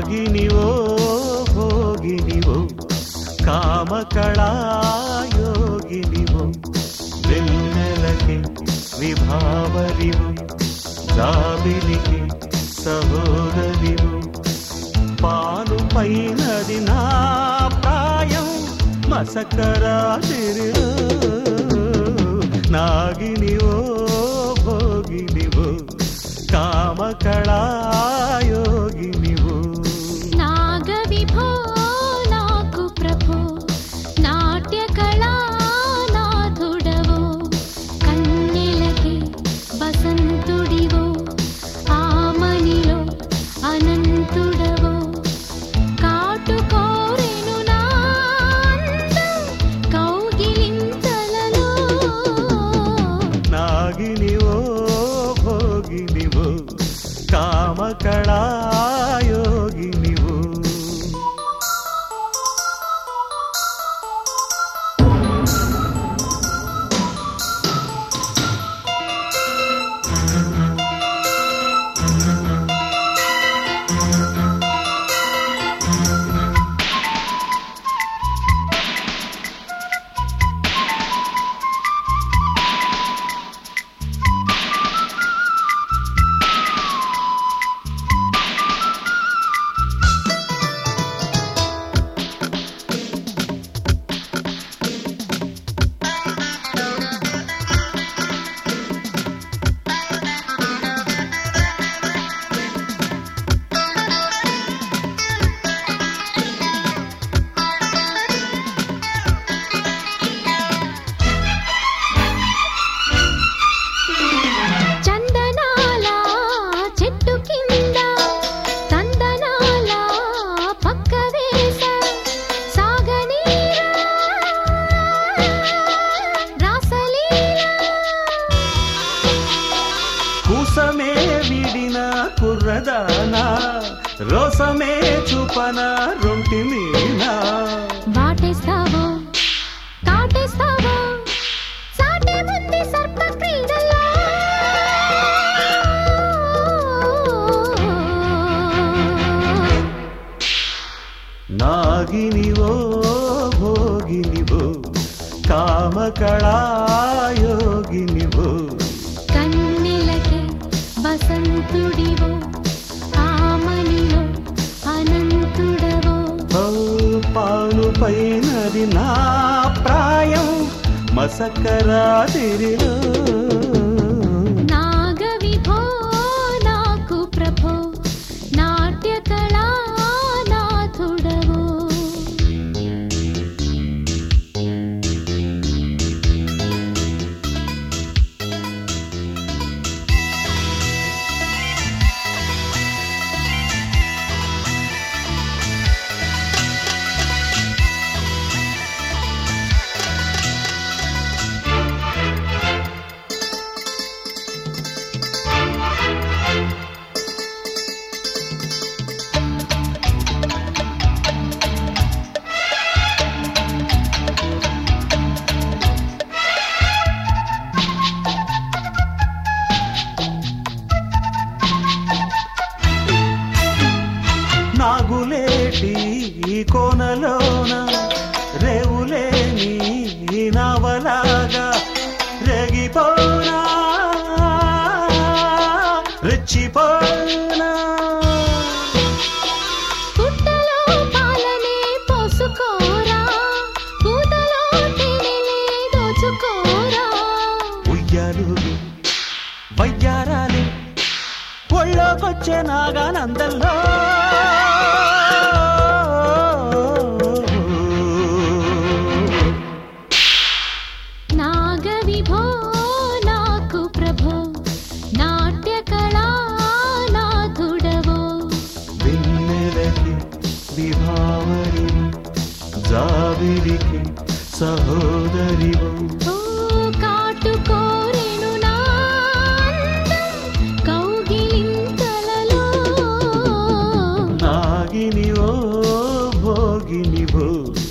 నాగినివో భోగినివో కామకళాయోగినివో వెన్నెలకి విభావరివు జాబిలికి సహోదరివు పాలు పైనది నా ప్రాయం మసకరాతిరిలో నాగినివో భోగినివో కామకళాయోగినివో నాగవిభో నాకు ప్రభో నాట్య కళానాథుడవో కన్నెలకి వసంతుడివో ఆమనిలో అనంతుడవో కాటుకోరెను నా అందం కౌగిలింతలలో నాగినివో భోగినివో కామకళాయోగినివో చందనాల చెట్టు కింద తందనాల పక్క వేస సాగనీరా రాసలీలా కుసమే విడిన కుర్రదానా రోసమే చూపన రొంటి మీనా వాటేస్తావో కాటేస్తావో సాటే ముందు సర్ప క్రీడలో నాగినివో భోగినివో కామకళాయోగినివో కన్నెలకి వసంతుడివో ఆమనిలో అనంతుడవో ఓ పాలు పైనది నా ప్రాయం మసకరాతిరిలో నాగవిభో నాకు ప్రభో నాట్య కళానాథుడవో నాగులేటి ఈ కోనలోన రేవులేని ఈ నవలాగా రేగిపోనా రెచ్చిపోనా పుట్టలో పాలనే పోసుకోరా పూతలో తేనెలే దోచుకోరా ఉయ్యాలు వయ్యారాలు ఒళ్ళోకొచ్చే నాగానందల్లో నాగవిభో నాకు ప్రభో నాట్య కళానాథుడవో వెన్నెలకి విభావరి జాబిలికి సహోదరివు ఓ కాటుకోరెను నా అందం కౌగిలింతలలో నాగినివో భోగినివో